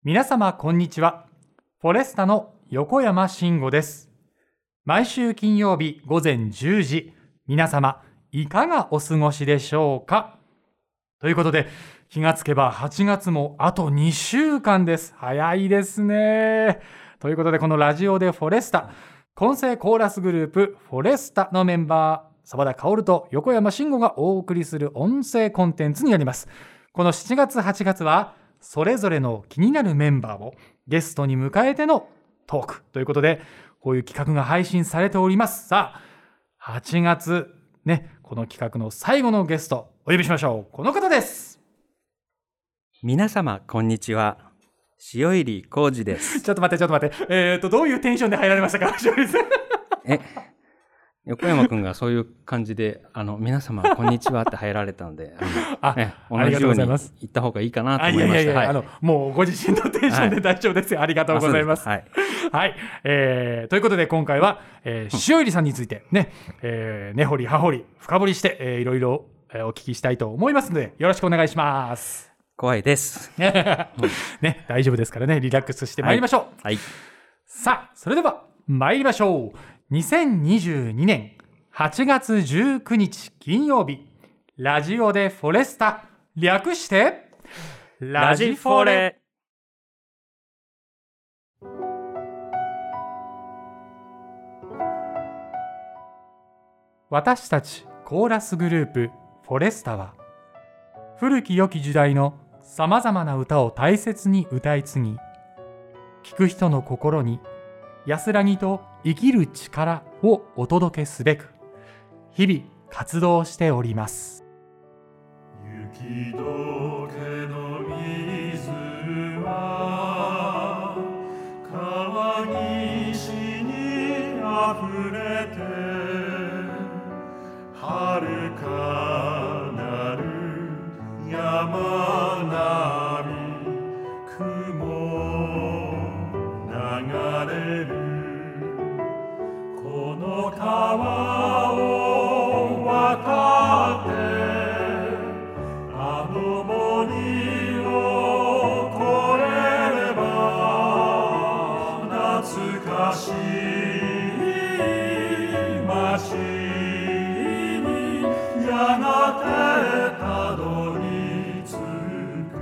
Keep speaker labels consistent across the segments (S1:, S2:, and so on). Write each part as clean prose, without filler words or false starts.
S1: 皆様こんにちは。フォレスタの横山慎吾です。毎週金曜日午前10時、皆様いかがお過ごしでしょうか。ということで、気がつけば8月もあと2週間です。早いですね。ということで、このラジオでフォレスタ、混声コーラスグループフォレスタのメンバー、澤田薫と横山慎吾がお送りする音声コンテンツになります。この7月8月はそれぞれの気になるメンバーをゲストに迎えてのトークということで、こういう企画が配信されております。さあ、8月ね、この企画の最後のゲストお呼びしましょう。この方です。
S2: 皆様こんにちは、塩入浩二です。
S1: ちょっと待って、どういうテンションで入られましたか、塩入さん。
S2: 横山くんがそういう感じで皆様こんにちはって入られたので同じように言った方がいいかなと思いました。
S1: いや、もうご自身のテンションで大丈夫ですよ。ありがとうございます。はい、ということで今回は、塩入さんについてね、根掘り葉掘り深掘りして、いろいろお聞きしたいと思いますので、よろしくお願いします。
S2: 怖いです
S1: ね、大丈夫ですからね、リラックスしてまいりましょう。はい、さあそれでは参りましょう。2022年8月19日金曜日、ラジオでフォレスタ、略してラジフォレ。私たちコーラスグループフォレスタは、古き良き時代のさまざまな歌を大切に歌い継ぎ、聴く人の心に安らぎと生きる力をお届けすべく日々活動しております。
S3: 雪解けの水は川岸にあふれて、遥かなる山並み雲流れるこの川を渡ってあの森を越えれば懐かしい街にやがてたどり着く。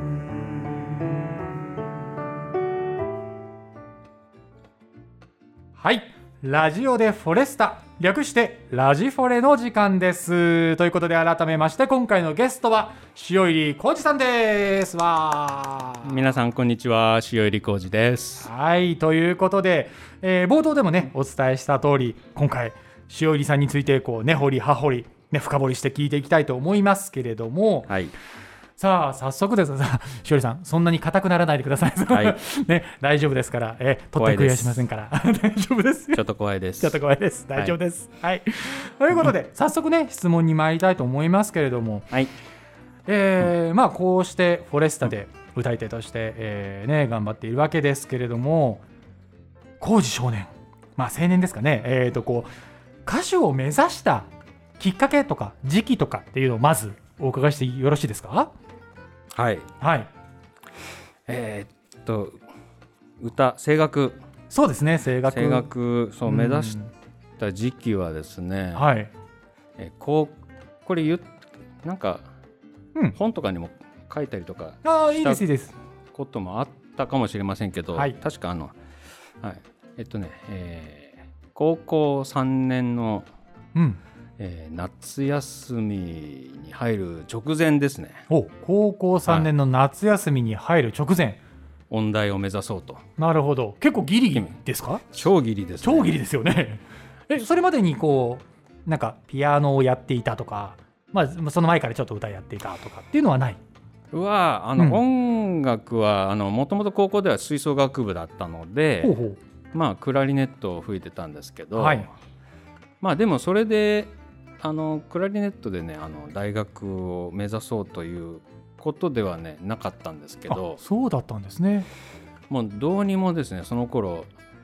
S1: はい、ラジオでフォレスタ、略してラジフォレの時間です。ということで、改めまして今回のゲストは塩入浩二さんです。
S2: 皆さんこんにちは、塩入浩二です。
S1: はい、ということで、冒頭でもねお伝えした通り、今回塩入さんについて根掘り葉掘り、深掘りして聞いていきたいと思いますけれども、はい、さあ早速ですが、塩入さん、そんなに硬くならないでください。はい大丈夫ですから、取ってくれやしませんから大丈夫です。
S2: ちょっと怖いです。
S1: 大丈夫です。はい、ということで早速ね質問に参りたいと思いますけれども、はい、こうしてフォレスタで歌い手として、頑張っているわけですけれども、浩二少年、青年ですかね、歌手を目指したきっかけとか時期とかっていうのをまずお伺いしてよろしいですか。
S2: はい、
S1: はい、
S2: 声楽、
S1: そうですね、声楽
S2: そう目指した時期はですね、
S1: はい、
S2: これなんか、本とかにも書いたりとかしたこともあったかもしれませんけど、確か高校3年の、夏休みに入る直前ですね。
S1: 高校3年の夏休みに入る直前、
S2: 音大を目指そうと。な
S1: るほど、結構ギリですか。
S2: 超ギリですね。
S1: 超ギリですよね。それまでになんかピアノをやっていたとか、その前からちょっと歌やっていたとかっていうのはない。
S2: 音楽はもともと高校では吹奏楽部だったので、クラリネットを吹いてたんですけど、でもそれでクラリネットでね大学を目指そうということではねなかったんですけど。
S1: そうだったんですね。
S2: もうどうにもですね、その頃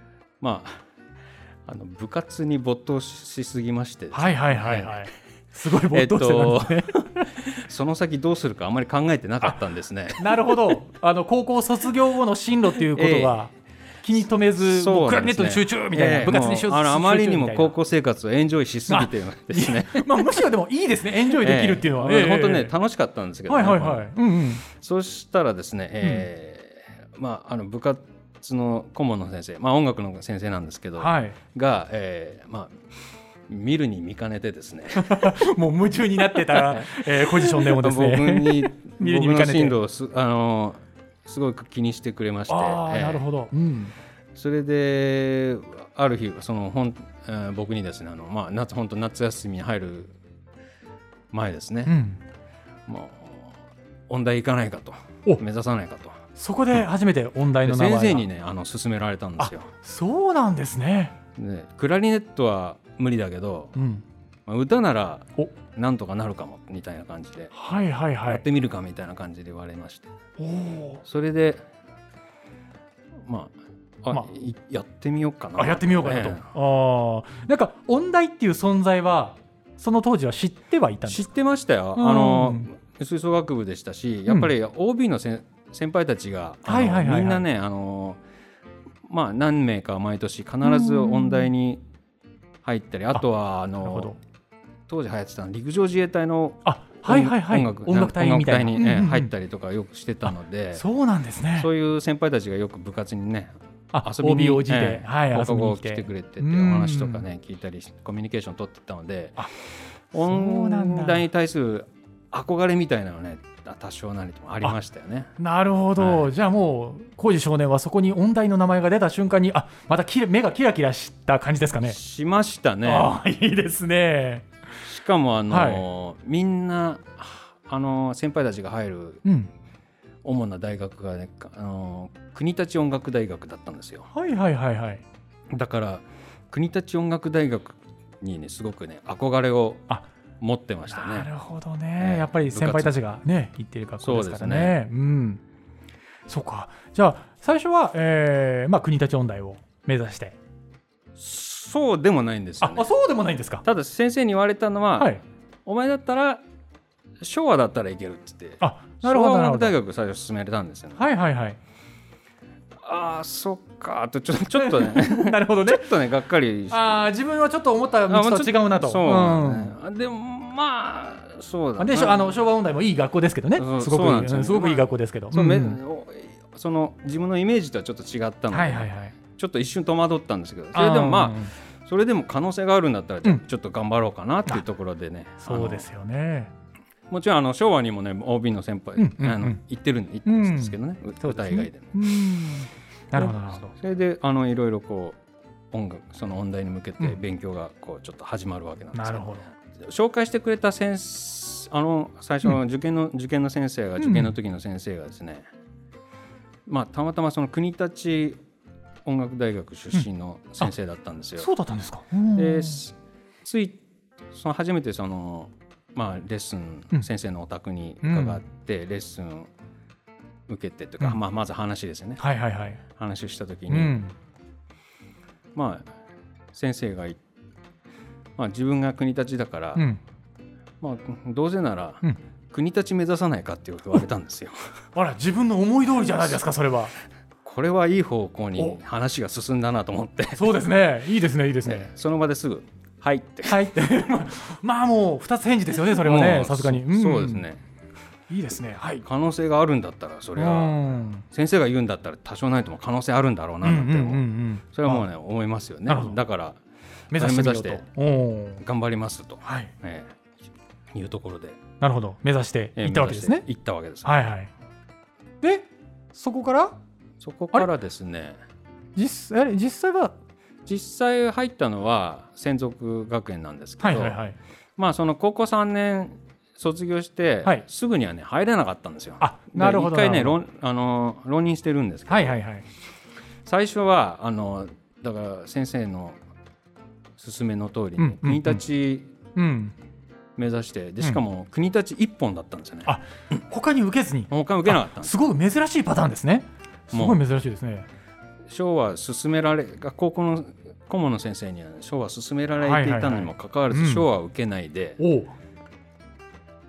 S2: 部活に没頭しすぎましてですね、
S1: すごい没頭してたんですね。
S2: その先どうするかあまり考えてなかったんですね。
S1: なるほど。高校卒業後の進路っていうことは気に留めず、もうクラリネットに集中みたいな、部活に集中みたいな。
S2: あまりにも高校生活をエンジョイしすぎてですね。
S1: むしろでもいいですね、エンジョイできるっていうのは。
S2: 本当ね楽しかったんですけど、そしたらですね、部活の顧問の先生、音楽の先生なんですけど、が、見るに見かねてですね
S1: もう夢中になってたポジションでもですね
S2: 僕の進路をすごく気にしてくれまして、
S1: なるほど、
S2: それである日僕にですね本当夏休みに入る前ですね、もう音大行かないかと、目指さないかと、
S1: そこで初めて音大の名前が
S2: 先生にね勧められたんですよ。
S1: そうなんですね。
S2: クラリネットは無理だけど、歌ならなんとかなるかもみたいな感じで、やってみるかみたいな感じで言われまして、それでやってみようかな。
S1: やってみようかなと。なんか音大っていう存在はその当時は知ってはいたんですか？
S2: 知ってましたよ。吹奏楽部でしたし、やっぱり OB の先輩たちがみんなね何名か毎年必ず音大に入ったり、あとは当時流行ってた陸上自衛隊の音楽隊みたいに入ったりとかよくしてたので、
S1: そうなんですね。
S2: そういう先輩たちがよく部活にね遊びに来てくれてて、お話とかね聞いたりコミュニケーション取ってたので、音大に対する憧れみたいなのね多少なりともありましたよね。
S1: なるほど、じゃあもう浩二少年はそこに音大の名前が出た瞬間にまた目がキラキラした感じですかね？
S2: しましたね。
S1: いいですね。
S2: しかもみんな先輩たちが入る主な大学がね、国立音楽大学だったんですよ。だから国立音楽大学にねすごくね憧れを持ってましたね。
S1: なるほどね、やっぱり先輩たちがね行っている学校ですからね。そうか。じゃあ最初は、国立音大を目指して。
S2: そうでもないんですよね。
S1: そうでもないんですか。
S2: ただ先生に言われたのは、お前だったら昭和だったらいけるって言って、昭和音楽大学最初勧められたんですよね。そっかとちょっとね
S1: なるほどね。
S2: ちょっとねがっかり
S1: 自分はちょっと思った道と違うなと。
S2: でもそうだ
S1: ね。昭和音大もいい学校ですけどね。すごくいい学校ですけど、
S2: その自分のイメージとはちょっと違ったので、ちょっと一瞬戸惑ったんですけど、それでも可能性があるんだったらちょっと頑張ろうかなっていうところでね。
S1: そうですよね。
S2: もちろん昭和にもね OB の先輩行ってるんですけどね、歌以外でも。
S1: なるほどなるほど。
S2: それでいろいろこうその音大に向けて勉強がこうちょっと始まるわけなんですけど、紹介してくれた最初の受験の先生が受験の時の先生がですね、たまたまその国立音楽大学出身の先生だったんですよ。
S1: そうだったんですか。
S2: で初めてレッスン、先生のお宅に伺って、レッスン受けてというか、まず話ですよね。話をした時に、先生が自分が国立だから、どうせなら、国立目指さないかって言われたんですよ。
S1: 自分の思い通りじゃないですか。それは
S2: これはいい方向に話が進んだなと思って。
S1: そうですね。いいですねいいですね。
S2: その場ですぐはいって
S1: もう2つ返事ですよね。それはね、さすがに。
S2: そうですね。
S1: いいですね。
S2: 可能性があるんだったら、それは先生が言うんだったら多少ないとも可能性あるんだろうなって、それはもうね思いますよね。だから目指して頑張りますというところで。
S1: なるほど。目指していったわけですね。
S2: 行ったわけです。
S1: でそこから
S2: ですね、
S1: 実際
S2: 入ったのは専属学園なんですけど、その高校3年卒業して、すぐにはね入れなかったんですよ。
S1: なるほど。
S2: 一回ね浪人してるんですけど、最初はだから先生の勧めの通りに国立目指して、でしかも国立1本だったんですよね。
S1: 他に受けずに。
S2: 他受けなかったんです。
S1: すごい珍しいパターンですね。すごい珍しいですね。
S2: 昭和勧められ高校の顧問の先生には昭和勧められていたのにもかかわらず、昭和を受けないで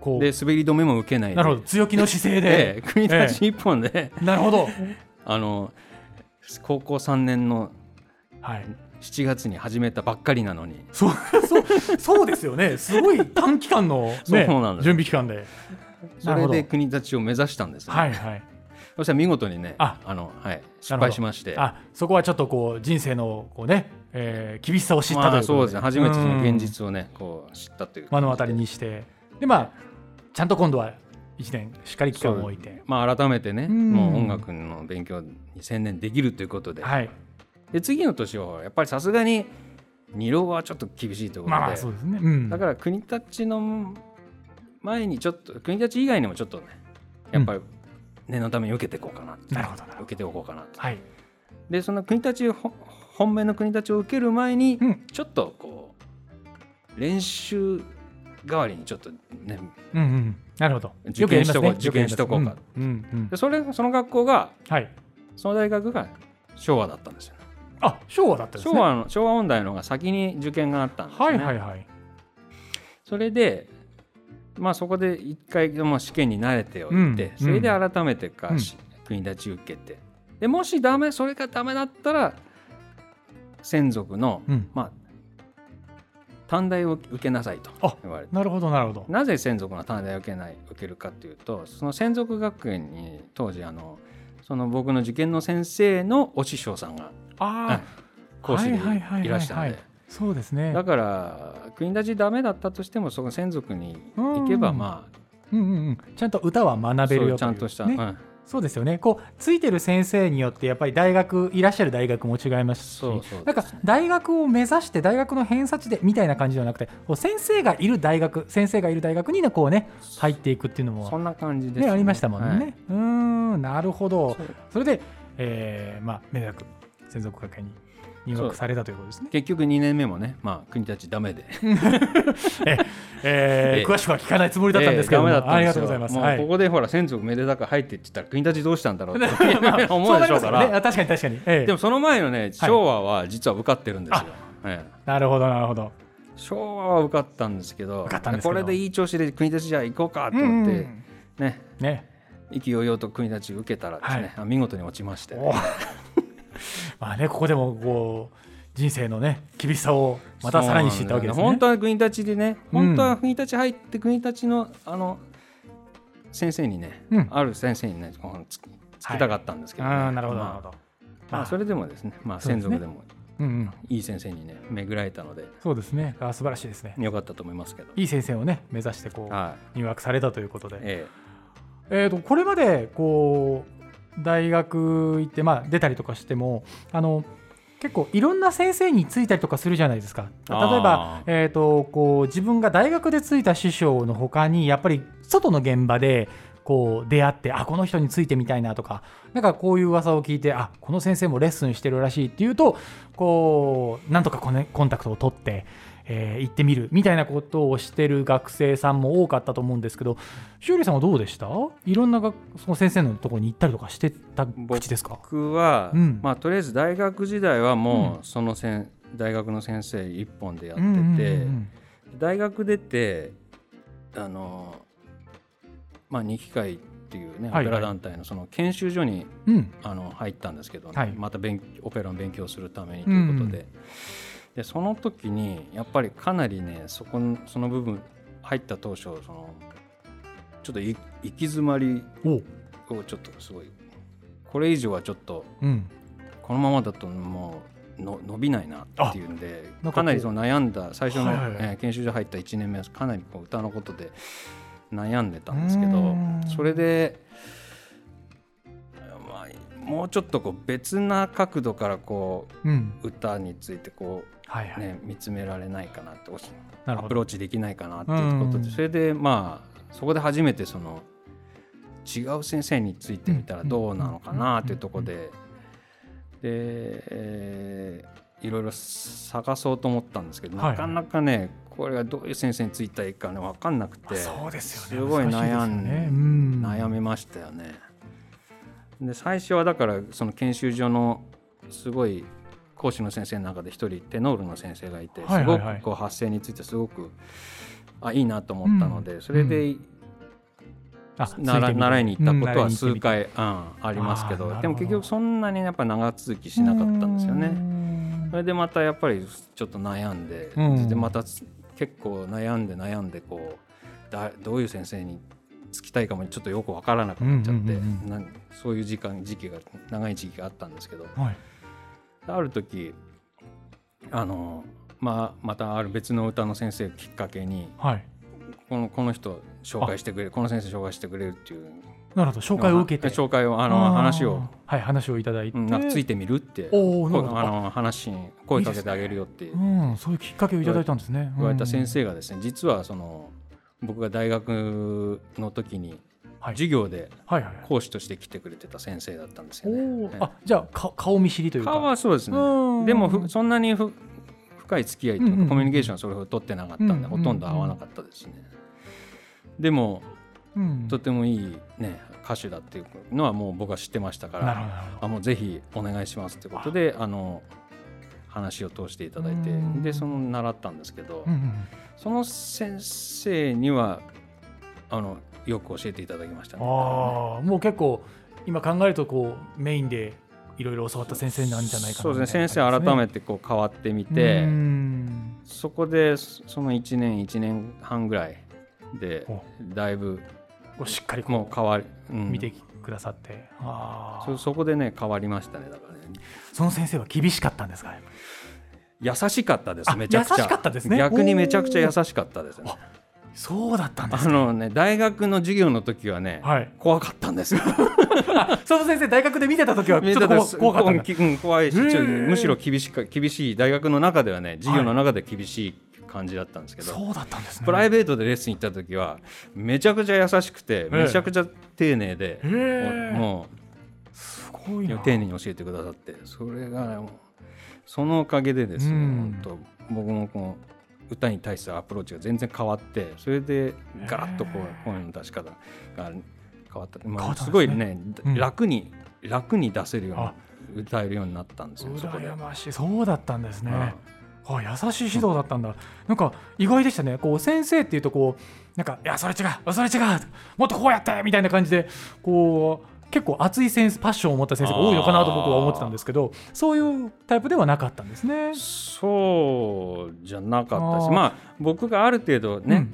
S1: こう
S2: で滑り止めも受けないで、
S1: なるほど、強気の姿勢で、
S2: 国立一本で、
S1: なるほど、
S2: 高校3年の
S1: はい、
S2: 7月に始めたばっかりなのに、
S1: そうですよね、すごい短期間の、ね、
S2: そうなんです、
S1: 準備期間で、
S2: それで国立を目指したんですね。
S1: はいはい、
S2: そしたら見事にね、失敗しまして、
S1: そこはちょっとこう人生のこう、ね厳しさを知ったということで、
S2: そうですね、初めてその現実をねこう知ったという
S1: 目の当たりにして、でちゃんと今度は1年しっかり期間を置いて、
S2: 改めてね、もう音楽の勉強に専念できるということで、はい、で次の年はやっぱりさすがに2浪はちょっと厳しいということで、
S1: そうですね、
S2: だから国立の前にちょっと国立以外にもちょっとねやっぱり念のために受けていこうかな、
S1: なるほど、
S2: 受けておこうかなと、
S1: はい、
S2: でその国立本命の国立を受ける前に、ちょっとこう練習代わりにちょっとね、
S1: なるほど、
S2: 受験しとこうか、でその学校が、はい、その大学が昭和だったんですよ。
S1: 昭和だったんですね。
S2: 昭和音大の方が先に受験があったんですね。はいはいはい。それでそこで一回試験に慣れておいて、それで改めて国立受けて、でもしそれがダメだったら専属の、短大を受けなさいと言われて。
S1: なるほどなるほど。
S2: なぜ専属の短大を受けるかというと、その専属学園に当時その僕の受験の先生のお師匠さんが講師でいらしたので、
S1: そうですね。
S2: だから国立ダメだったとしてもその専属に行けば
S1: ちゃんと歌は学べるよという、
S2: ちゃんとした、
S1: そうですよね。こうついてる先生によってやっぱりいらっしゃる大学も違いますし、なんか大学を目指して大学の偏差値でみたいな感じではなくて、先生がいる大学にこうね入っていくっていうのも
S2: そんな感じですね、
S1: ありましたもんね。なるほど。それでめでたく専属学園に入学されたということですね。
S2: 結局2年目もね、国立ダメで
S1: 詳しくは聞かないつもりだったんですけども、ありがとうございます。
S2: もうここでほら専属めでたく入ってって言ったら国立どうしたんだろうって思うでしょうから。
S1: 確かに、
S2: でもその前のね昭和は実は受かってるんですよ。
S1: なるほどなるほど。
S2: 昭和は受かったんですけど、これでいい調子で国立じゃあ行こうかと思ってね、意気揚々と国立受けたらですね、見事に落ちまして。
S1: ここでもこう人生のね厳しさをまたさらに知ったわけですね。
S2: 本当は国立でね、本当は国立入って国立の先生にね、ある先生にねつきたかったんですけど、
S1: なるほどなるほ
S2: ど。それでもですね、専属でもいい先生にね巡られたので、
S1: そうですね、素晴らしいですね。
S2: 良かったと思いますけど、
S1: いい先生をね目指してこう入学されたということで、これまでこう大学行って出たりとかしても結構いろんな先生についたりとかするじゃないですか。例えば、こう自分が大学でついた師匠の他にやっぱり外の現場でこう出会って、この人についてみたいなとか、なんかこういう噂を聞いて、この先生もレッスンしてるらしいっていうと、こうなんとかコンタクトを取って行ってみるみたいなことをしてる学生さんも多かったと思うんですけど、しおりさんはどうでした？いろんなその先生のところに行ったりとかしてた口ですか？
S2: 僕は、とりあえず大学時代はもうその大学の先生一本でやってて、大学出て二機会っていうね、オペラ団体のその研修所に、入ったんですけど、またオペラの勉強するためにということで。でその時にやっぱりかなりねその部分入った当初ちょっと行き詰まりをちょっとすごい、これ以上はちょっと、このままだともう伸びないなっていうんで、かなり悩んだ最初の、研修所入った1年目はかなり歌のことで悩んでたんですけど、それでもうちょっと別な角度から歌について見つめられないかなってアプローチできないかなっていうことで、それでそこで初めて違う先生についてみたらどうなのかなっていうところでいろいろ探そうと思ったんですけど、なかなかねこれがどういう先生についたらいいかね分かんなくて、すごい悩みましたよね。で最初はだからその研修所のすごい講師の先生の中で一人テノールの先生がいて、すごく発声についてすごくいいなと思ったので、それで習いに行ったことは数回、ありますけど、でも結局そんなにやっぱ長続きしなかったんですよね。それでまたやっぱりちょっと悩んで、でまた結構悩んでこうどういう先生につきたいかもちょっとよく分からなくなっちゃって、そういう時期が長い時期があったんですけど、ある時またある別の歌の先生をきっかけに、この人紹介してくれる、この先生紹介してくれるっていう、
S1: なるほど、紹介を受けて、
S2: 紹介を話を
S1: いただいて、
S2: なんかついてみるって話に声かけてあげるよっていう、
S1: そういうきっかけをいただいたんですね。
S2: 言われた先生がですね、実は僕が大学の時に授業で講師として来てくれてた先生だったんですよね。
S1: じゃあ顔見知りというか。
S2: 顔はそうですね。でもそんなに深い付き合いというかコミュニケーションはそれほど取ってなかったんで、ほとんど会わなかったですね。でもとてもいいね歌手だっていうのはもう僕は知ってましたから、もうぜひお願いしますということで話を通していただいて、で習ったんですけど、その先生にはよく教えていただきましたね。
S1: もう結構今考えるとこうメインでいろいろ教わった先生なんじゃないかな。
S2: そうですね、先生改めてこう変わってみて、そこでその1年半ぐらいでだいぶ
S1: しっかり
S2: もう変わり、
S1: 見てくださって、
S2: そこでね変わりましたね。だからね、
S1: その先生は厳しかったんですか？
S2: 優しかったです。めちゃくちゃ
S1: 優しかったですね。
S2: 逆にめちゃくちゃ優しかったですね。
S1: そうだったんですね。
S2: 大学の授業の時はね、怖かったんですよ。
S1: その先生大学で見てた時はちょっと怖かった。
S2: 怖いし、むしろ厳しい、大学の中ではね、授業の中で厳しい感じだったんですけど、
S1: そうだったんですね。
S2: プライベートでレッスン行った時はめちゃくちゃ優しくて、めちゃくちゃ丁寧で、もうすごいな、丁寧に教えてくださって、それが、ね、そのおかげでですね、僕もこの歌に対するアプローチが全然変わって、それでガラッとこう声の出し方が変わった、すごいね、楽に出せるように歌えるようになったんですよ。
S1: 羨ましい。そうだったんですね。優しい指導だったんだ。なんか意外でしたね。こう先生っていうとこうなんか、いやそれ違うもっとこうやってみたいな感じでこう結構熱いパッションを持った先生が多いのかなと僕は思ってたんですけど、そういうタイプではなかったんですね。
S2: そうじゃなかったし、僕がある程度ね、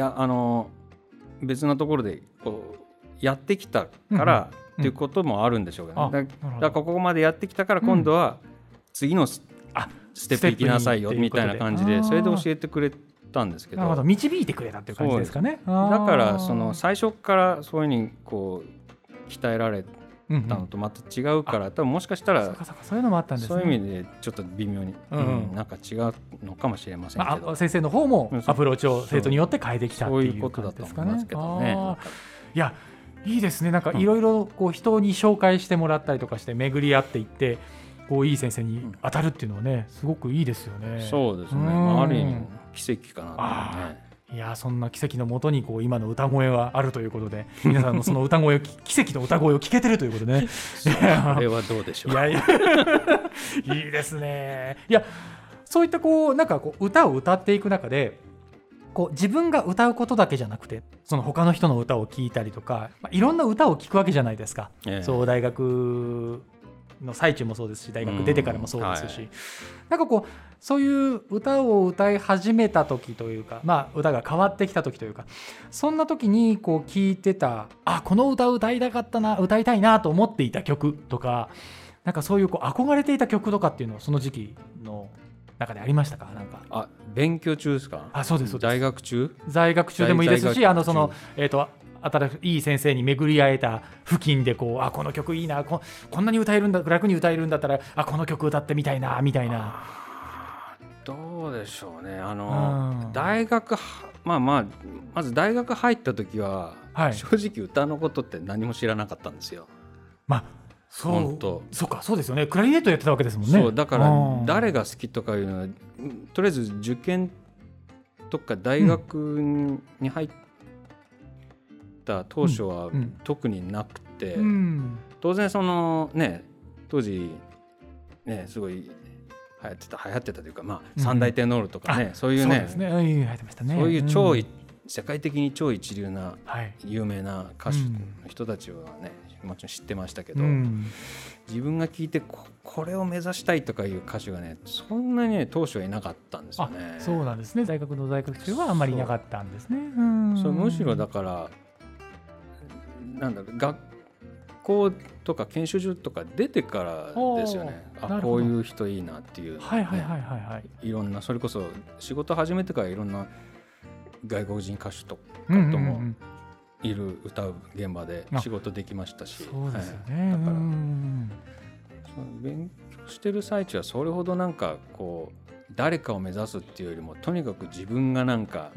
S2: 別のところでこうやってきたからっていうこともあるんでしょうけどね。だからここまでやってきたから今度は次のステップ行きなさいよみたいな感じで、それで教えてくれたんですけど、
S1: 導いてくれたっていう感じですかね。
S2: だから最初からそういうふうにこう鍛えられたのとまた違うから、多分もしかしたら
S1: そういうのもあったんですね。
S2: そういう意味でちょっと微妙になんか違うのかもしれませんけど、
S1: 先生の方もアプローチを生徒によって変えてきたっていう感じですかね。
S2: そういうことだと思いますけどね。
S1: いやいいですね。なんかいろいろこう人に紹介してもらったりとかして巡り合っていってこういい先生に当たるっていうのはね、すごくいいですよね。
S2: そうですね。ある意味奇跡かなとね。
S1: いやそんな奇跡のもとにこう今の歌声はあるということで、皆さんのその歌声奇跡の歌声を聞けてるということでね。
S2: それはどうでしょう。
S1: いいですね。いやそういったこうなんかこう歌を歌っていく中でこう自分が歌うことだけじゃなくて、その他の人の歌を聴いたりとか、いろんな歌を聴くわけじゃないですか。そう大学の最中もそうですし、大学出てからもそうですし、なんかこうそういう歌を歌い始めた時というか、歌が変わってきた時というか、そんな時にこう聴いてた、この歌歌いたいなと思っていた曲とか、なんかそういうこう憧れていた曲とかっていうのはその時期の中でありましたか？なんか
S2: 勉強中ですか？
S1: そうです。
S2: 在学中
S1: でもいいですし、新しい先生に巡り会えた付近でこうこの曲いいな、こんなに楽に歌えるんだったらこの曲歌ってみたいなみたいな。
S2: どうでしょうね。大学まず大学入った時は、正直歌のことって何も知らなかったんですよ。そうですよね。クラリネットやってたわけですもんね。 そうだから誰が好きとかいうのはとりあえず受験とか大学に入った当初は特になくて、当然そのね当時ねすごい流行ってたというか、三大テノールとかね、そういうね、そういう超世界的に超一流な有名な歌手の人たちはね、もちろん知ってましたけど、自分が聴いてこれを目指したいとかいう歌手がねそんなにね当初はいなかったんですよね。
S1: そうなんですね。大学の在学中はあんまりいなかったんですね。
S2: そうむしろだからなんだろう、学校とか研修所とか出てからですよね。こういう人いいなっていう、ね、いろんなそれこそ仕事始めてからいろんな外国人歌手とかともいる歌う現場で仕事できましたし、
S1: そうですよね。
S2: だから勉強してる最中はそれほどなんかこう誰かを目指すっていうよりもとにかく自分がなんか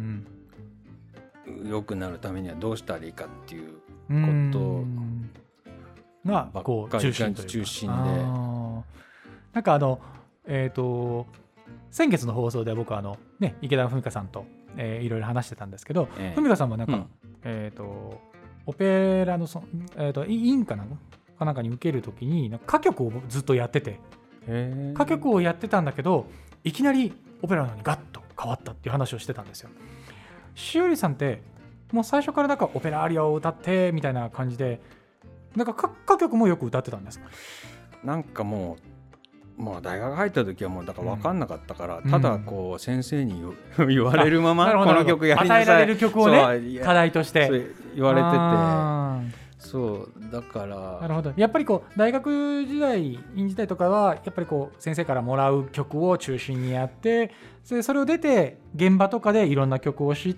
S2: 良くなるためにはどうしたらいいかっていうこと
S1: がこう中心で、なんか先月の放送で僕は池田文香さんといろいろ話してたんですけど、文香さんはなんか、オペラのインかなんかに受けるときに歌曲をずっとやってて、歌曲をやってたんだけどいきなりオペラのようにガッと変わったっていう話をしてたんですよ。しおりさんってもう最初からなんかオペラアリアを歌ってみたいな感じで、なんか歌曲もよく歌ってたんですか？
S2: なんかもう大学入った時はもうだから分かんなかったから、ただこう先生に言われるままこの曲やりなさい、
S1: 与えられる曲をね課題として
S2: 言われてて、そうだから
S1: なるほど。やっぱりこう大学時代院時代とかはやっぱりこう先生からもらう曲を中心にやって、それを出て現場とかでいろんな曲を知って、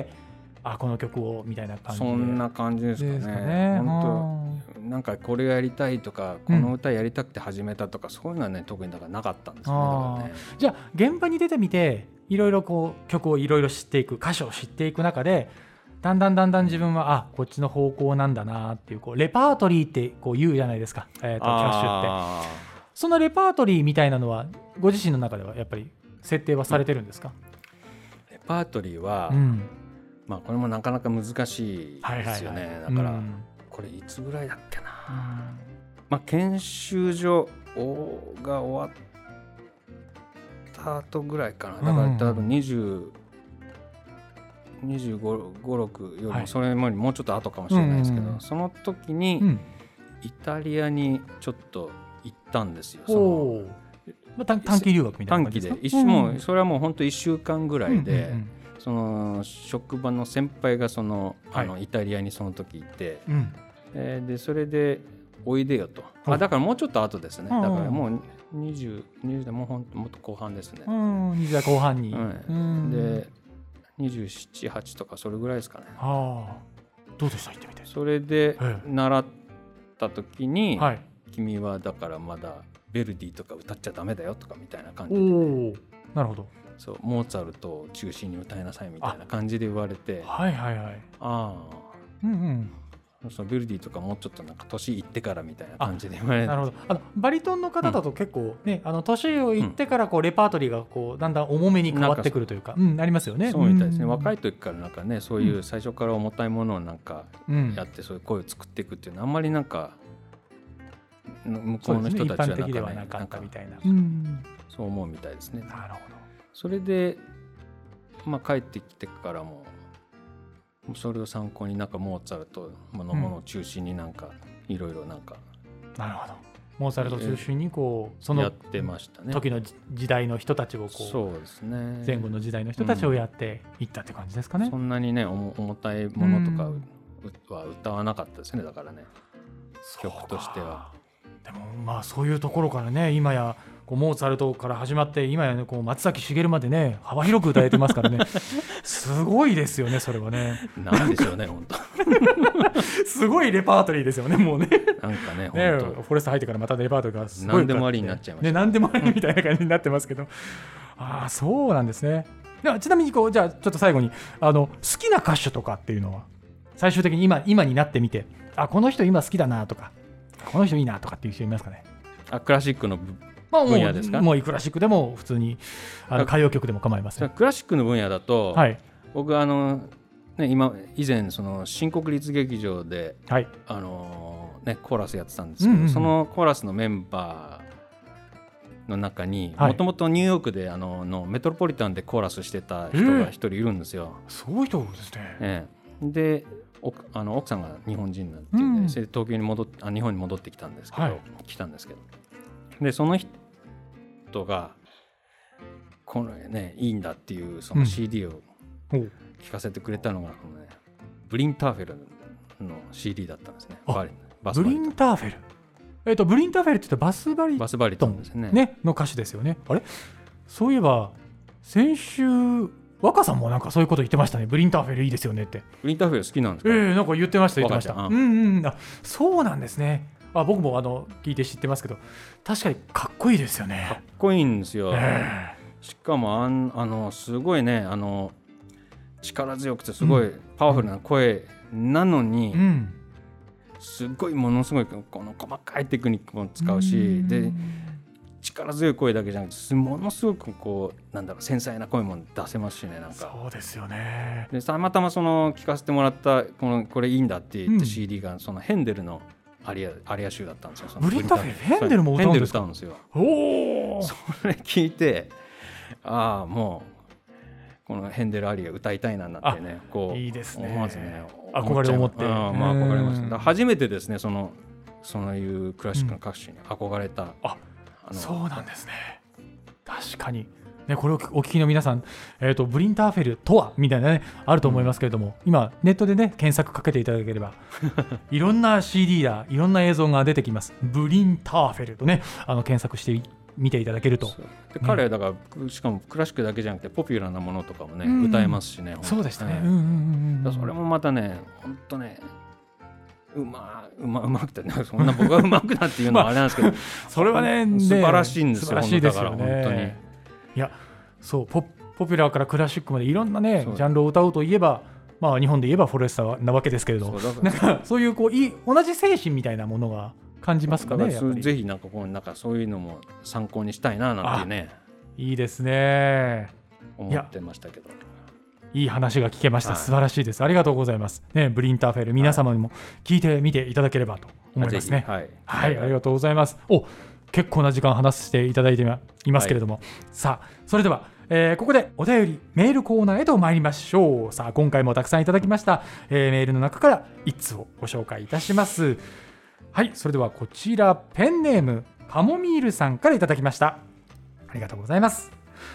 S1: この曲をみたいな感じで。
S2: そんな感じですかね。本当なんかこれやりたいとかこの歌やりたくて始めたとか、そういうのはね特にだからなかったんですよね。
S1: じゃあ現場に出てみていろいろこう曲をいろいろ知っていく、歌詞を知っていく中でだんだん自分はこっちの方向なんだなっていう、こうレパートリーってこう言うじゃないですか、キャッシュって。そのレパートリーみたいなのはご自身の中ではやっぱり設定はされてるんですか？
S2: レパートリーは、これもなかなか難しいですよね。だから、これいつぐらいだっけな、研修所が終わった後ぐらいかな。だから多分25、6よりもそれよりもうちょっと後かもしれないですけど、その時にイタリアにちょっと行ったんですよ。
S1: 短期留学みたいな感じですか？
S2: 短期でもうそれはもう本当1週間ぐらいで、その職場の先輩がイタリアにその時いて、でそれでおいでよと。だからもうちょっと後ですね。だからもう20代もっと後半ですね。
S1: 20代後半に。
S2: で27、8とかそれぐらいですかね。
S1: どうでした？行ってみて。
S2: それで習った時に、君はだからまだヴェルディとか歌っちゃダメだよとかみたいな感じで、
S1: なるほど。
S2: そうモーツァルトを中心に歌いなさいみたいな感じで言われて、そのヴェルディとかもうちょっとなんか年いってからみたいな感じで言われて。
S1: なるほど。バリトンの方だと結構ね、年をいってからこうレパートリーがこうだんだん重めに変わってくるというか、ありますよね。
S2: そうみたいですね。若い時からなんかね、そういう最初から重たいものをなんかやってそういう声を作っていくっていうのはあんまりなんか向こうの人たちはなんかね、
S1: なかったみたいな、
S2: そう思うみたいですね。
S1: なるほど。
S2: それで帰ってきてからもそれを参考になんかモーツァルトのものを中心になんかいろいろなんか、
S1: なるほど。モーツァルト中心にこうその
S2: やってましたね。
S1: 時の時代の人たちをこう、
S2: そうですね。
S1: 前後の時代の人たちをやっていったって感じですかね。
S2: そんなにね重たいものとかは歌わなかったですね。だからね、曲としては。
S1: でもそういうところからね、今やこうモーツァルトから始まって今や、ね、こう松崎しげるまでね幅広く歌えてますからねすごいですよね、それはね。
S2: なんでしょうね本当
S1: すごいレパートリーですよね、もうね。
S2: なんかね、
S1: フォレスト入ってからまたレパートリーがすごい
S2: 何でもありになっちゃいました、
S1: 何でもありみたいな感じになってますけどそうなんですね。ではちなみにじゃあちょっと最後に好きな歌手とかっていうのは最終的に今になってみて、この人今好きだなとかこの人いいなとかっていう人いますかね？
S2: クラシックの分野ですか？
S1: もうクラシックでも普通に歌謡曲でも構いません。
S2: クラシックの分野だと、僕以前その新国立劇場で、コーラスやってたんですけど、そのコーラスのメンバーの中にもともとニューヨークでのメトロポリタンでコーラスしてた人が一人いるんですよ。
S1: すごい人ですね。
S2: で奥さんが日本人なんていうで、それで東京に日本に戻ってきたんですけど、でその人がこのねいいんだっていうその CD を聴かせてくれたのが、ブリンターフェルの CD だったんですね。
S1: ブリンターフェル、ブリンターフェルって言ったらバスバリトンですね、の歌手ですよね。あれ、そういえば先週若さんもなんかそういうこと言ってましたね。ブリンターフェルいいですよねって。
S2: ブリンターフェル好きなんですか？
S1: なんか言ってましたそうなんですね。僕も聞いて知ってますけど、確かにかっこいいですよね。
S2: かっこいいんですよ。しかもすごいね、力強くてすごいパワフルな声なのに、すごいものすごいこの細かいテクニックも使うし、で力強い声だけじゃなくてものすごく繊細な声も出せますしね。なんか
S1: そうですよね。
S2: でたまたま聞かせてもらったこれいいんだって言って CD がそのヘンデルのアリア集だったんですよ。
S1: ブリンターフェルヘンデルも歌うんですか？
S2: ヘンデル歌うんですよ。それ聞いてもうこのヘンデルアリア歌いたいななんてね、
S1: いいですね。
S2: 思わずね
S1: 憧れを持って、
S2: 憧れました。初めてですね、そういうクラシックの歌手に憧れた。
S1: そうなんですね。確かにね、これをお聞きの皆さん、ブリンターフェルとはみたいなねあると思いますけれども、今ネットでね検索かけていただければいろんな CD やいろんな映像が出てきます。ブリンターフェルとね検索して見ていただけると。
S2: で彼はだからしかもクラシックだけじゃなくてポピュラーなものとかもね、歌えますしね。
S1: そうですね。
S2: それもまたね、本当ねうまくてね、そんな僕がうまくなっていうのはあれなんですけど、
S1: それはね
S2: 素晴らしいんですよ。
S1: 素晴らしいですよね。
S2: 本当に。
S1: いや、そうポピュラーからクラシックまでいろんなねジャンルを歌うといえば、日本で言えばフォレスタなわけですけれど、なんかそういう同じ精神みたいなものが感じますかね。
S2: ぜひなんかそういうのも参考にしたいななんてね。
S1: いいですね。
S2: 思ってましたけど。
S1: いい話が聞けました。素晴らしいです。ありがとうございます。ね、ブリンターフェル皆様にも聞いてみていただければと思いますね。ありがとうございます。結構な時間話していただいていますけれども、さあそれでは、ここでお便りメールコーナーへと参りましょう。さあ今回もたくさんいただきました、メールの中から1通をご紹介いたします。はい、それではこちらペンネームカモミールさんからいただきました。ありがとうございます。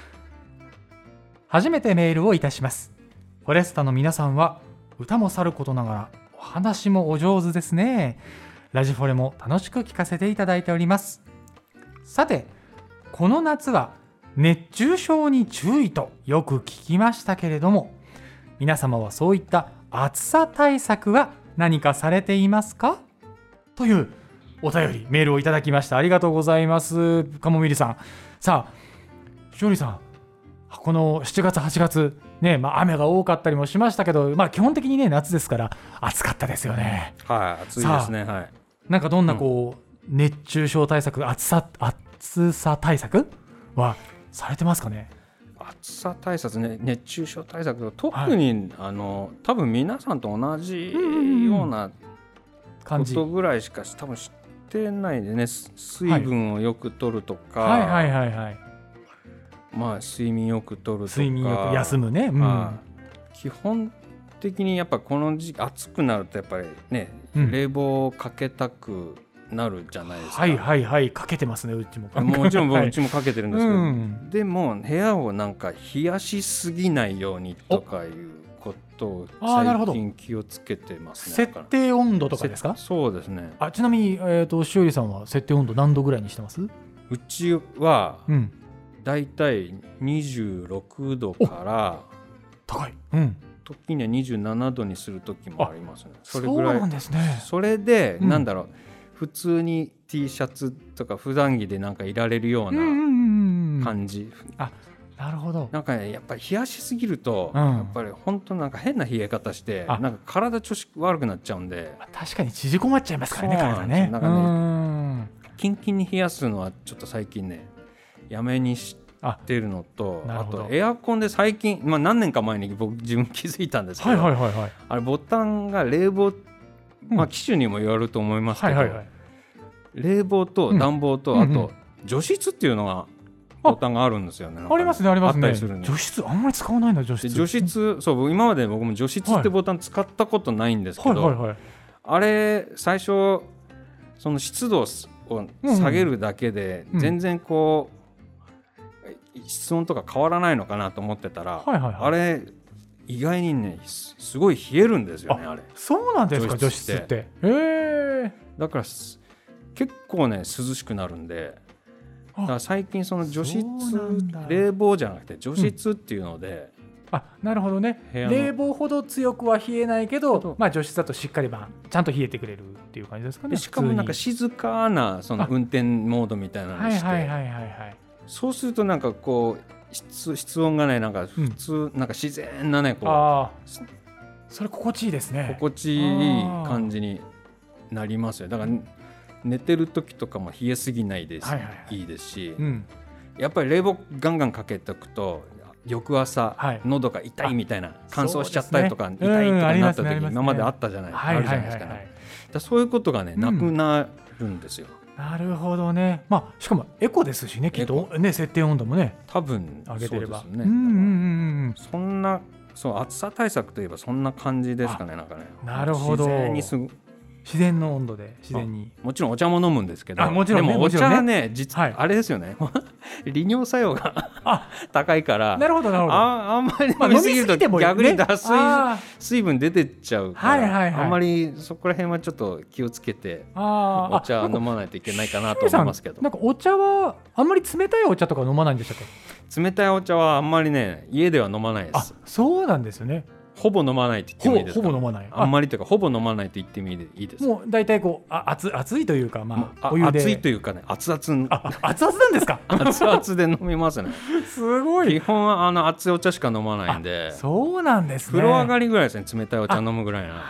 S1: 初めてメールをいたします。フォレスタの皆さんは歌もさることながらお話もお上手ですね。ラジフォレも楽しく聞かせていただいております。さて、この夏は熱中症に注意とよく聞きましたけれども、皆様はそういった暑さ対策は何かされていますか？というお便りメールをいただきました。ありがとうございます。カモミールさん。さあしおりさん、この7月8月ね、雨が多かったりもしましたけど、基本的にね夏ですから暑かったですよね。
S2: はい、暑いですね。はい。
S1: なんかどんな熱中症対策、暑さ対策はされてますかね？
S2: 暑さ対策ね、熱中症対策特に、多分皆さんと同じようなことぐらいしか多分知ってないでね、水分をよく取るとか、睡眠よく取るとか、
S1: 睡眠よく休むね、
S2: 基本的にやっぱこの時期暑くなるとやっぱりね、冷房をかけたくなるじゃないですか。
S1: かけてますね。うちも
S2: もちろんうちもかけてるんですけど、でも部屋をなんか冷やしすぎないようにとかいうことを最近気をつけてますね。
S1: 設定温度とかですか？
S2: そうですね。
S1: ちなみにしおりさんは設定温度何度ぐらいにしてます？
S2: うちはだいたい26度から
S1: 高い、
S2: 時には27度にする時もありますね。それぐらい。
S1: そうなんですね。
S2: それで、なんだろう、普通に T シャツとか普段着でなんかいられるような感じ。
S1: なるほど。
S2: なんかね、やっぱり冷やしすぎると、やっぱり本当なんか変な冷え方して、なんか体調子悪くなっちゃうんで。
S1: 確かに縮こまっちゃいますからね、体ね。
S2: なんかね、キンキンに冷やすのはちょっと最近ねやめにしてるのと、あとエアコンで最近、何年か前に僕自分気づいたんですけど、あれボタンが冷房、機種にもよると思いますけど、冷房と暖房と、あと除湿っていうのがボタンがあるんですよね。
S1: ありますね、ありますね。
S2: する
S1: 除湿あんまり使わないな、除湿。
S2: 除湿、そう今まで僕も除湿ってボタン使ったことないんですけど、あれ最初その湿度を下げるだけで全然こう、室温とか変わらないのかなと思ってたら、あれ意外にねすごい冷えるんですよね。あれ
S1: そうなんですか、除湿って。
S2: だから結構ね涼しくなるんで、だから最近その除湿、冷房じゃなくて除湿っていうので、
S1: なるほどね。冷房ほど強くは冷えないけど、除湿だとしっかりちゃんと冷えてくれるっていう感じですかね。
S2: しかもなんか静かなその運転モードみたいなのにして、そうするとなんかこう室温がねなんか普通、なんか自然なねこう、
S1: それ心地いいですね。
S2: 心地いい感じになりますよ。だから寝てる時とかも冷えすぎないです、いいですし、やっぱり冷房ガンガンかけておくと翌朝、喉が痛いみたいな、乾燥しちゃったりとか、痛いとかなった時、今まであったじゃないですか。そういうことがねなくなるんですよ。
S1: なるほどね。しかもエコですしね、きっとね、設定温度もね
S2: 多分
S1: 上げてれば、
S2: そんな暑さ対策といえばそんな感じですかね。なんかね、
S1: なるほど。自然の温度で自然に、
S2: もちろんお茶も飲むんですけど、
S1: でも
S2: お茶はね実はあれですよね、利尿作用が高いから、あんまり飲みすぎると逆に水分出てっちゃうから、あんまりそこら辺はちょっと気をつけてお茶飲まないといけないかなと思いますけど。
S1: なんかお茶はあんまり冷たいお茶とか飲まないんでしたっ
S2: け？冷たいお茶はあんまりね家では飲まないです。
S1: そうなんですよね。
S2: ほぼ飲まないと言ってもいいですか？
S1: ほぼ飲まない。
S2: あんまりというかほぼ飲まないと言ってもいいです。
S1: もう大体こう熱いというか、お湯で
S2: 熱いというかね、熱々
S1: なんですか？
S2: 熱々で飲みますね。
S1: すごい。
S2: 基本は熱いお茶しか飲まないんで。
S1: そうなんですね。
S2: 風呂上がりぐらいですね、冷たいお茶飲むぐらいな。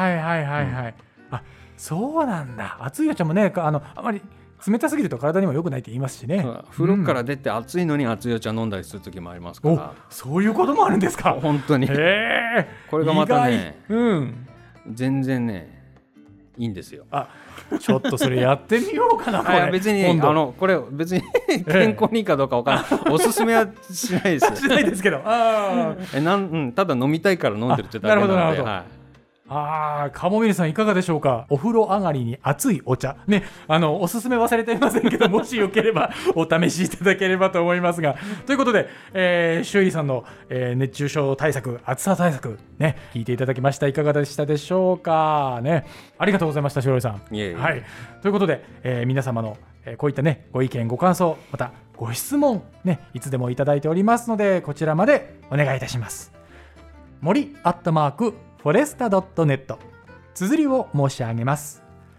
S1: そうなんだ。熱いお茶もね、あまり冷たすぎると体にも良くないって言いますしね。
S2: 風呂から出て暑いのに熱いお茶飲んだりする時もありますから。
S1: そういうこともあるんですか？
S2: 本当に。これがまたね、全然ねいいんですよ。
S1: ちょっとそれやってみようかな。これ
S2: 別にこれ別に健康にいいかどうかわからない。おすすめはしないですよ。
S1: しないですけど。
S2: ただ飲みたいから飲んでるってだけなので。
S1: カモミールさんいかがでしょうか？お風呂上がりに熱いお茶ね、おすすめ忘れていませんけど、もしよければお試しいただければと思いますが、ということで、周囲さんの、熱中症対策、暑さ対策ね、聞いていただきました。いかがでしたでしょうかね。ありがとうございました、周囲さん。ということで、皆様の、こういったねご意見ご感想、またご質問ね、いつでもいただいておりますので、こちらまでお願いいたします。森@foresta.net、 綴りを申し上げます。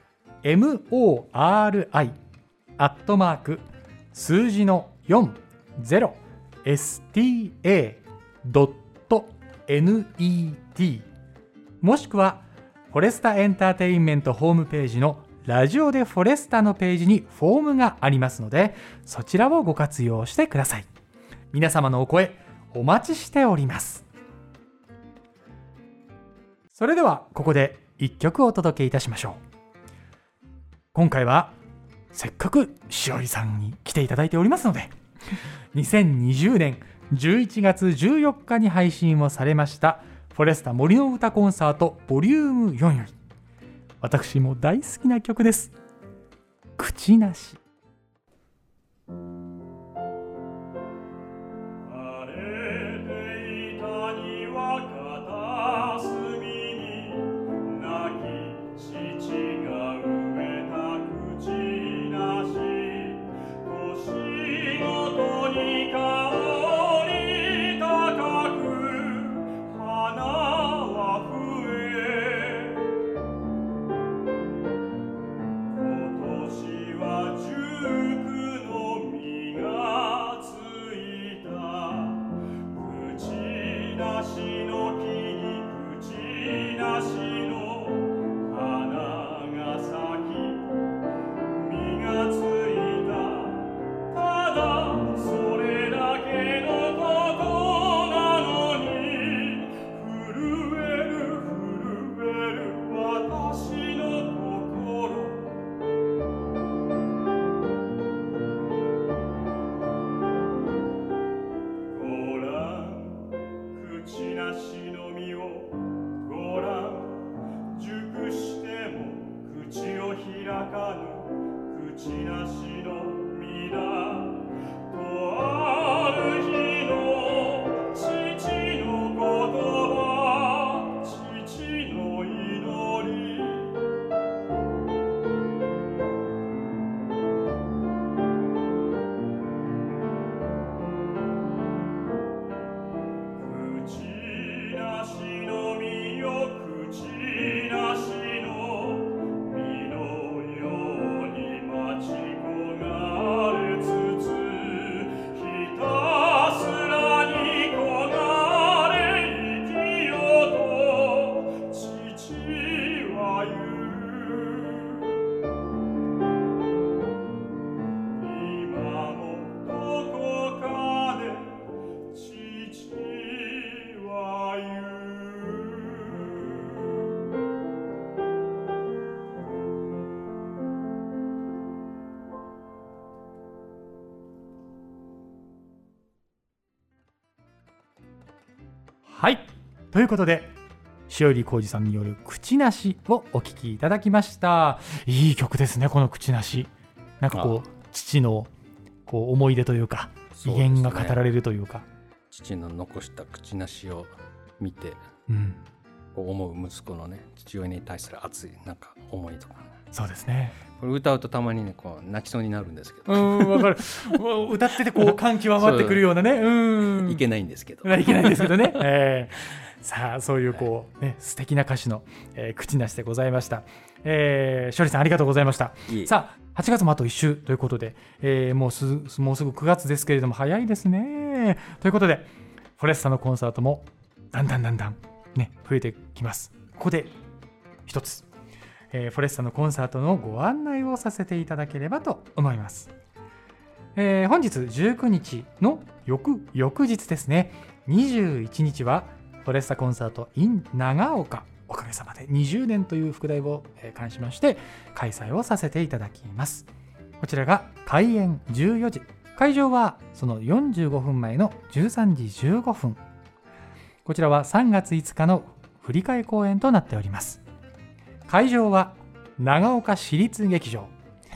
S1: MORI 数字の 40sta.net、 もしくはフォレスタエンターテインメントホームページのラジオでフォレスタのページにフォームがありますので、そちらをご活用してください。皆様のお声お待ちしております。それではここで一曲お届けいたしましょう。今回はせっかくしおりさんに来ていただいておりますので、2020年11月14日に配信をされましたフォレスタ森の歌コンサートボリューム4より、私も大好きな曲です。口なし。
S3: 今年は
S1: はい、ということで塩入浩二さんによる口なしをお聴きいただきました。いい曲ですね、この口なし。なんかこう父のこう思い出というか威厳が語られるというか、
S2: 父の残した口なしを見て、思う息子のね、父親に対する熱いなんか思いとか、
S1: そうですね。
S2: これ歌うとたまにねこう泣きそうになるんですけど、
S1: わかる歌っててこう感極まってくるようなね、
S2: いけないんですけど
S1: いけないんですけどね、さあそういうこう、ね、素敵な歌詞の、口なしでございました。勝利さんありがとうございました。さあ8月もあと1週ということで、もうすぐ9月ですけれども早いですね。ということでフォレスタのコンサートもだんだんね増えてきます。ここで一つ、フォレスタのコンサートのご案内をさせていただければと思います。本日19日の翌日ですね、21日はフォレスタコンサート in 長岡、おかげさまで20年という副題を冠しまして開催をさせていただきます。こちらが開演14時、会場はその45分前の13時15分。こちらは3月5日の振り替え公演となっております。会場は長岡市立劇場。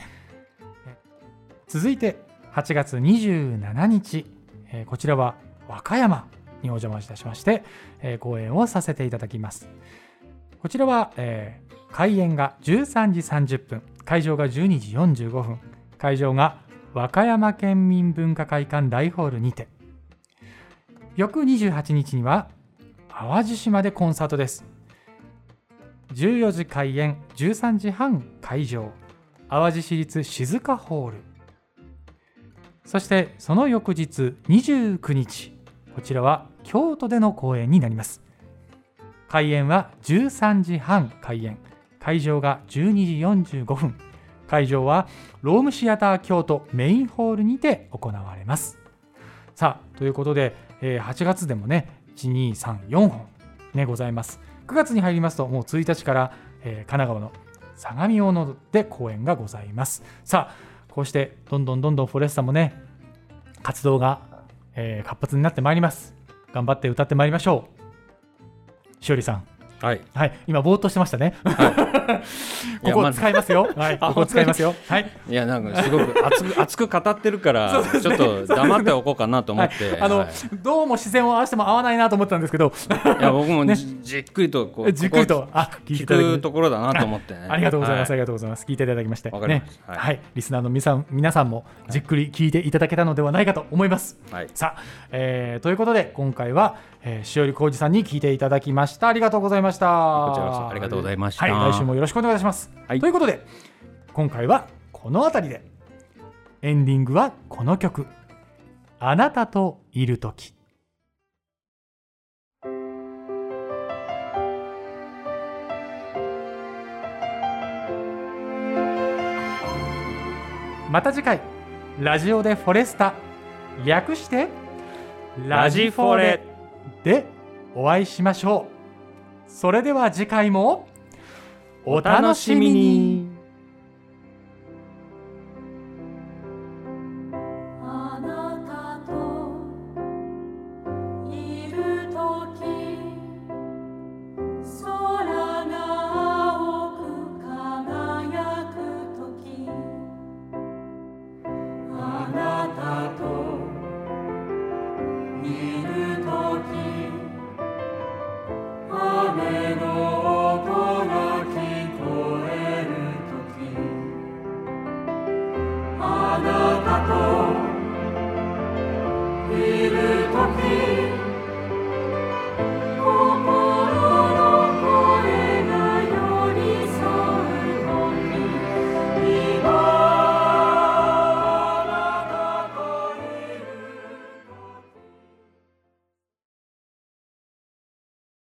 S1: 続いて8月27日、こちらは和歌山にお邪魔いたしまして、公演をさせていただきます。こちらは、開演が13時30分、会場が12時45分、会場が和歌山県民文化会館大ホールにて、翌28日には淡路島でコンサートです。14時開演、13時半会場、淡路市立静香ホール。そしてその翌日29日、こちらは京都での公演になります。開演は13時半開演、会場が12時45分、会場はロームシアター京都メインホールにて行われます。さあということで、8月でもね1、2、3、4本ねございます。9月に入りますともう1日から、神奈川の相模大野で公演がございます。さあこうしてどんどんフォレスタもね活動が、活発になってまいります。頑張って歌ってまいりましょう。しおりさん、はい、今ぼーっとしてましたね。ここ使いますよ。ここ使いますよ。
S2: いやなんかすごく熱く語ってるからちょっと黙っておこうかなと思って、
S1: どうも視線を合わせても合わないなと思ったんですけど、
S2: いや僕もじっくりとこう聞くところだなと思ってね。
S1: ありがとうございます。ありがとうございます。聞いていただきましてね。リスナーの皆さんもじっくり聞いていただけたのではないかと思います。さあということで今回は塩入浩二さんに聞いていただきました。ありがとうございました。
S2: こちらこそありがとうございました。
S1: 来週もよろしくお願いします。ということで今回はこの辺りで、エンディングはこの曲、あなたといるとき。また次回ラジオでフォレスタ、略してラジフォレでお会いしましょう。それでは次回もお楽しみに。
S3: いるとき